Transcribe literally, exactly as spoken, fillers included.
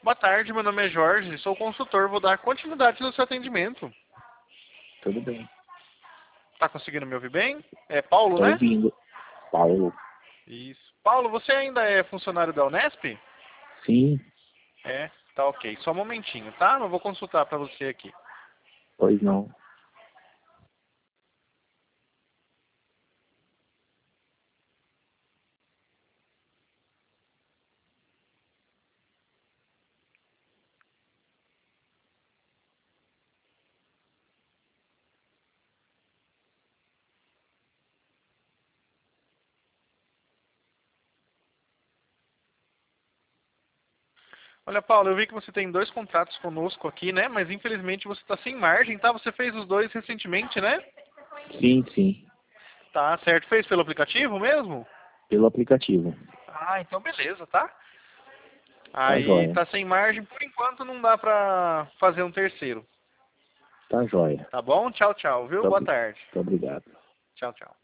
Boa tarde, meu nome é Jorge, sou consultor, vou dar continuidade no seu atendimento. Tudo bem. Tá conseguindo me ouvir bem? É Paulo, Tô né? ouvindo. Paulo. Isso. Paulo, você ainda é funcionário da Unesp? Sim, É, tá ok. Só um momentinho, tá? Não vou consultar pra você aqui. pois não. Olha, Paulo, eu vi que você tem dois contratos conosco aqui, né? Mas infelizmente você tá sem margem, tá? Você fez os dois recentemente, né? Sim, sim. Tá, certo. Fez pelo aplicativo mesmo? Pelo aplicativo. Ah, então beleza, tá? Tá Aí jóia. tá sem margem, por enquanto não dá pra fazer um terceiro. Tá jóia. Tá bom? Tchau, tchau, viu? Muito Boa obri- tarde. muito obrigado. Tchau, tchau.